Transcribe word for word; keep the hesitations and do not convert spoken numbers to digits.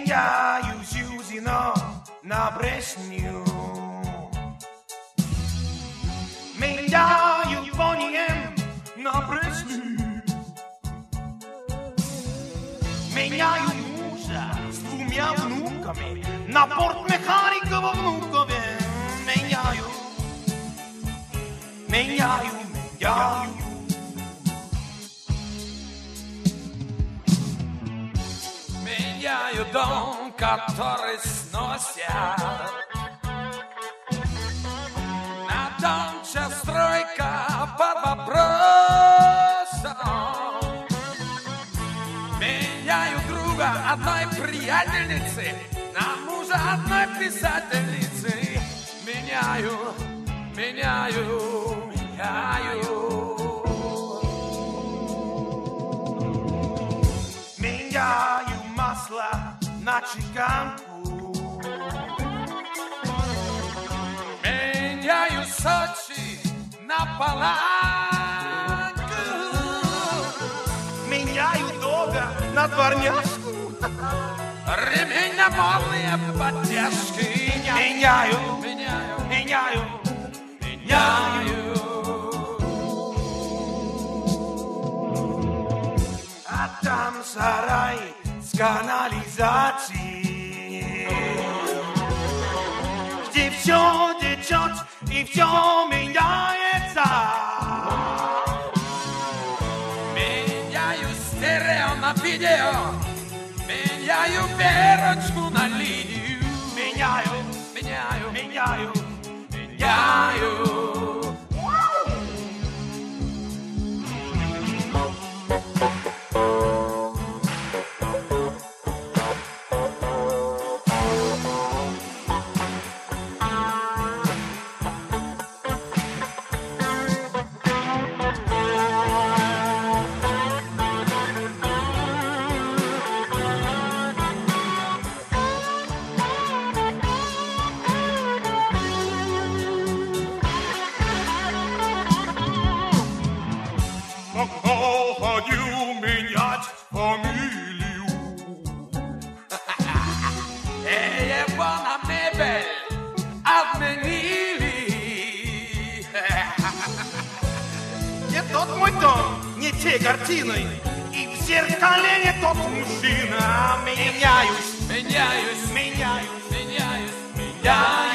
Меняю Сьюзина на прежнюю. Меняю Бонни на прежнюю. Меняю мужа с двумя внуками на бортмеханика во Внукове. Меняю, меняю, меняю. Меняю дом, который сносят, на дом, чья стройка под вопросом. Меняю друга одной приятельницы на мужа одной писательницы. Меняю, меняю, меняю. Меняю масло на чеканку. Меняю Сочи на паланку. Меняю дога на дворняжку. Ремень на модные подтяжки. Меняю, меняю, меняю, меняю. А там сарай с канализацией, где все течет и все меняется. Меняю стерео на видео. Меняю Верочку на Лидию. Меняю, меняю, меняю, меняю. Хочу менять фамилию. Эй, его на мебель отменили. Не тот мой дом, не те картины, и в зеркале не тот мужчина. Меняюсь, Меняюсь, меняюсь, меняюсь, меняюсь.